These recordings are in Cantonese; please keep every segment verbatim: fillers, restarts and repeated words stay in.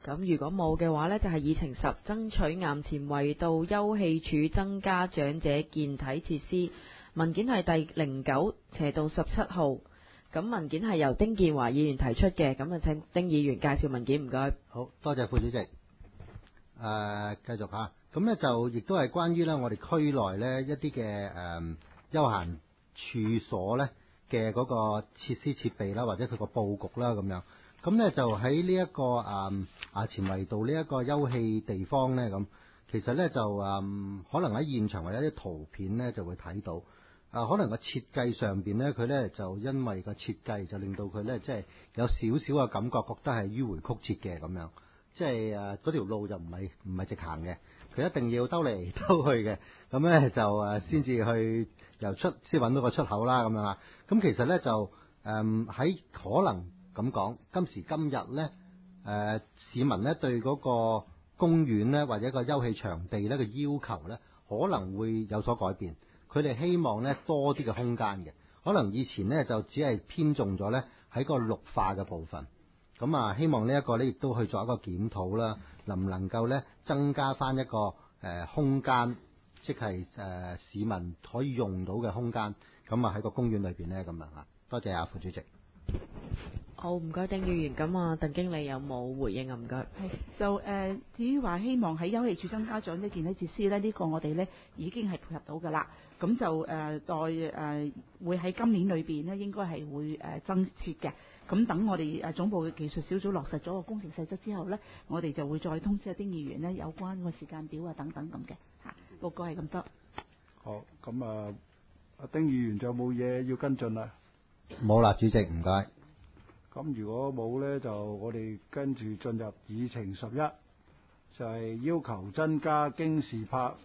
咁如果冇嘅話呢，就係議程十，爭取衙前圍道休憩處增加長者健體設施。文件係第零九斜道十七號。咁文件係由丁健華議員提出嘅，咁啊請丁議員介紹文件，唔該。 好多謝副主席。誒、呃，繼續嚇。咁呢就亦都係關於呢我哋區內呢一啲嘅誒休閒處所呢嘅嗰個設施設備啦，或者佢個佈局啦咁樣。咁呢就喺呢一個誒衙前圍道呢一個休憩地方呢，咁其實呢就誒、嗯、可能喺現場或者啲圖片呢就會睇到。啊，可能個設計上邊呢，佢呢就因為個設計就令到佢呢，即係有少少嘅感覺，覺得係迂迴曲折嘅咁樣。即係誒嗰條路就唔係唔係直行嘅，佢一定要兜嚟兜去嘅。咁呢就誒先至去由出先揾到個出口啦咁樣啊。咁其實呢，就誒喺、呃、可能咁講，今時今日呢，誒、呃、市民呢對嗰個公園呢，或者個休憩場地呢個要求呢，可能會有所改變。佢哋希望咧多啲嘅空間嘅，可能以前咧就只係偏重咗咧喺個綠化嘅部分，咁啊希望呢一個咧亦都去做一個檢討啦，能唔能夠咧增加翻一個誒、呃、空間，即係誒、呃、市民可以用到嘅空間，咁啊喺個公園裏邊咧咁樣啊，多謝啊副主席。 好，唔該丁議員。咁啊，鄧經理有冇回應啊？唔該。 係就誒、呃，至於話希望喺休憩處增加長者健體設施咧，呢、這個我哋咧已經係配合到㗎啦。咁就誒待誒會喺今年裏邊呢，應該係會誒、呃、增設嘅。咁等我哋誒總部嘅技術小組落實咗個工程細則之後呢，我哋就會再通知阿丁議員呢有關個時間表啊等等咁嘅嚇。報告係咁多。 好，咁啊，阿丁議員仲有冇嘢要跟進啊？ 冇啦，主席唔該。 咁如果冇呢，就我哋跟住進入議程十一，就係、是、要求增加京士柏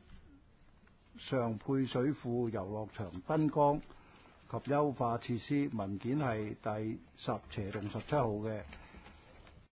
上配水庫遊樂場燈光及優化設施。文件係第十斜棟十七號嘅。